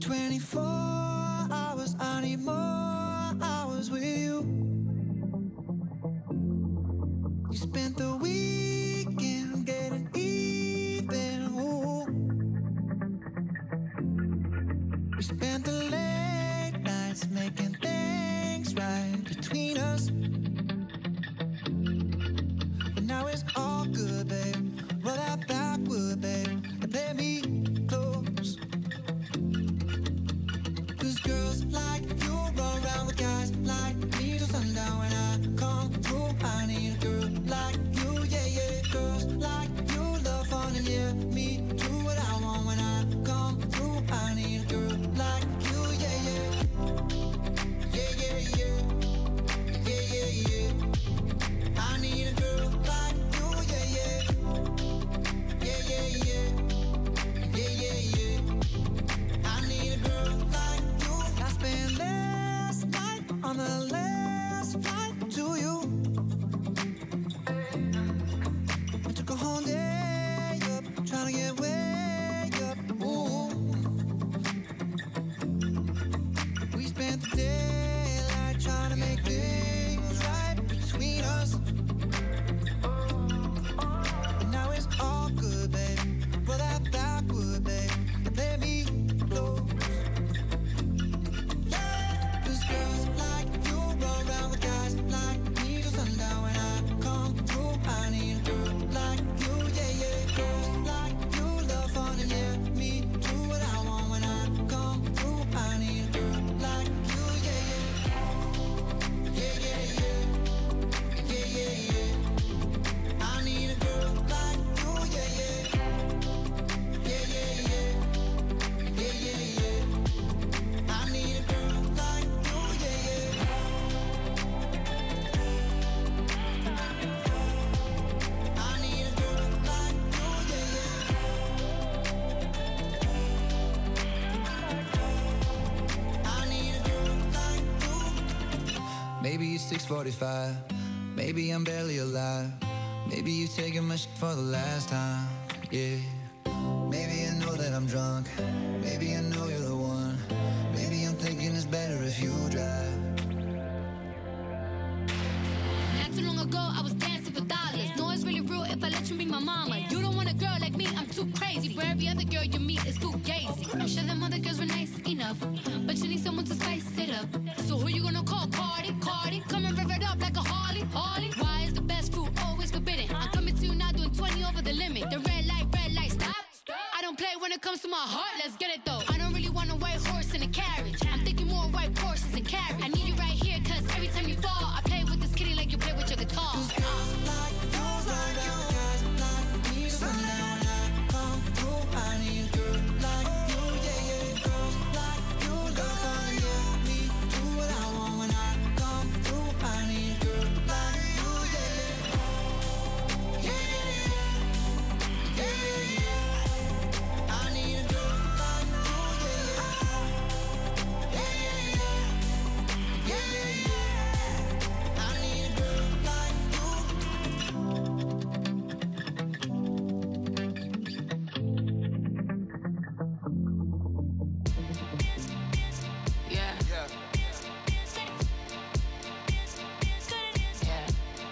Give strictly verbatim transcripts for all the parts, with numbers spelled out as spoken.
twenty-four hours, I need more hours with you. You spent the weekend getting even, ooh. We spent the late nights making things right between us. But now it's all good, babe. Roll that backward, babe, and play me close. Cause girls like you run around with guys like me till sundown. When I come through, I need a girl like you, yeah, yeah. Girls like you love fun and yeah, me do what I want. When I come through, I need a girl like you, yeah, yeah. Yeah, yeah, yeah. Yeah, yeah, yeah. I need a girl like you, yeah, yeah. Yeah, yeah, yeah. Yeah, yeah, yeah. I need a girl like you. I spent last night on the last flight to you. I took a whole day up, trying to get way up. Ooh. We spent the daylight trying to make things right between us. And now it's all good, babe. Roll that backward, babe, and play me close. Cause girls like you run around with guys like me till sundown. When I come through, I need a girl like you, yeah, yeah. Girls like you love fun and yeah, me do what I want. When I come through, I need a girl like you, yeah, yeah. Yeah, yeah, yeah. Yeah, yeah, yeah. I need a girl like you, yeah, yeah. Yeah, yeah, yeah. Yeah, yeah, yeah. I need a girl like you, yeah, yeah. I need a girl like you, yeah, yeah. I need a girl like you. Maybe it's six forty-five. Maybe I'm barely alive. Maybe you taking my shit for the last time, yeah. Maybe I know that I'm drunk. Maybe I know you're the one. Maybe I'm thinking it's better if you drive. Not too long ago, I was dancing for dollars. No, it's really real if I let you be my mama. You don't want a girl like me, I'm too crazy. Where every other girl you meet is too gazy. I'm sure them other girls were nice enough, but you need someone to spice it up. So who you gonna call? Cardi, Cardi. Come and rev it up like a Harley, Harley. Why is the best fruit always forbidden? I'm coming to you now doing twenty over the limit. The red light, red light, stop. I don't play when it comes to my heart, let's get it though. I don't really want a white horse in a carriage. I'm thinking more white horses and carriage. I need you right here, cause every time you fall, I play with this kitty like you play with your guitar. Cause girls like you run around with guys like me till sundown. When I come through, I need a girl like you, yeah, yeah. Girls like you love fun and yeah, me do what I want. When I come through, I need a girl like you, yeah, yeah. Yeah, yeah, yeah. Yeah, yeah, yeah. I need a girl like you, yeah, yeah. Yeah, yeah, yeah. Yeah, yeah, yeah. I need a girl like you. Yeah. Yeah. Yeah.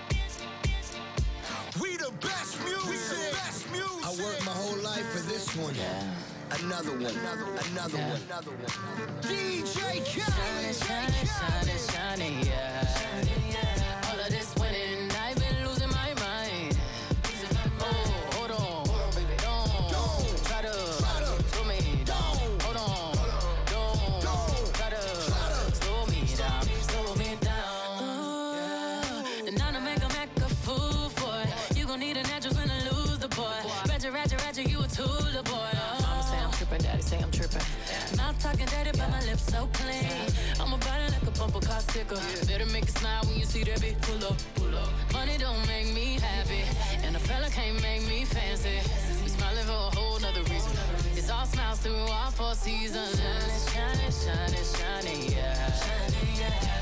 We the best music. Best music. I worked my whole life for this one. Another one. Another, another Yeah. one. Another one. D J Shining, Khaled. shining, shining, shining, yeah. All of this winning, I've been losing my mind. Oh, hold on, don't try to slow me down. Hold on, don't try to slow me down, slow me down. Uh, and now to make a make a fool for it. You gon' need a natural when I lose the boy. Ratchet, ratchet, ratchet, you a tool, the boy. Mama say I'm tripping, daddy say I'm tripping. Mouth talking dirty, but my lips so clean. I'm about it like a bumper car sticker. Better make it smile when you see that bitch pull up, pull up. Money don't make me happy, and a fella can't make me fancy. We smiling for a whole nother reason. It's all smiles through all four seasons. Shining, shining, shining, shining, yeah. Shining, yeah.